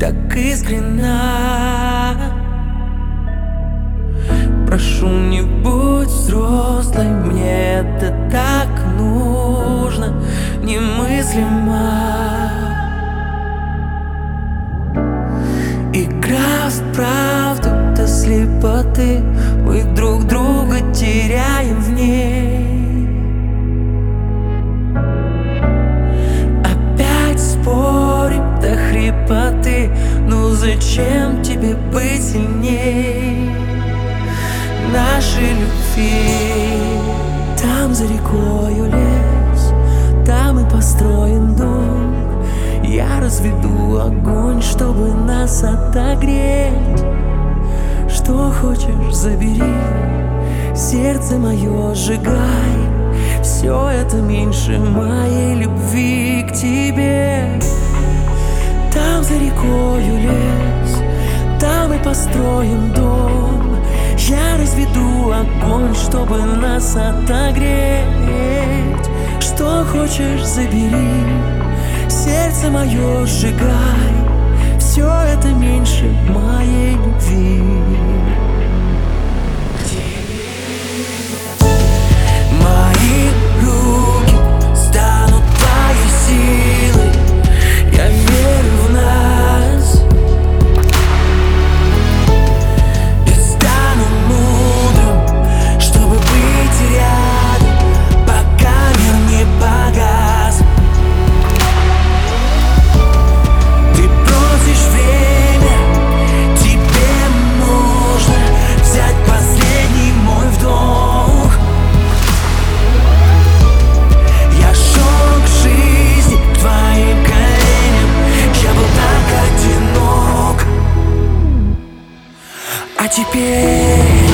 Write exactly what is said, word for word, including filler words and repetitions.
так искренна. Прошу, не будь взрослой, мне это так нужно, немыслимо. Игра в правду до слепоты, мы друг друга теряем в ней. Опять спорим до хрипоты, ну зачем тебе быть сильней нашей любви? Там за рекою лес, там и построен дом. Я разведу огонь, чтобы нас отогреть. Что хочешь, забери, сердце мое сжигай. Все это меньше моей любви к тебе. Там за рекою лес, там и построен дом. Я разведу огонь, чтобы нас отогреть. Что хочешь, забери, сердце мое сжигай. Все это меньше моей любви. Мои руки станут твоей силой. Я верю в нас и стану мудрым, чтобы быть рядом, пока мир не погас. Ты просишь время, тебе нужно взять последний мой вдох. Я шел к жизни, к твоим коленям. Я был так одинок, а теперь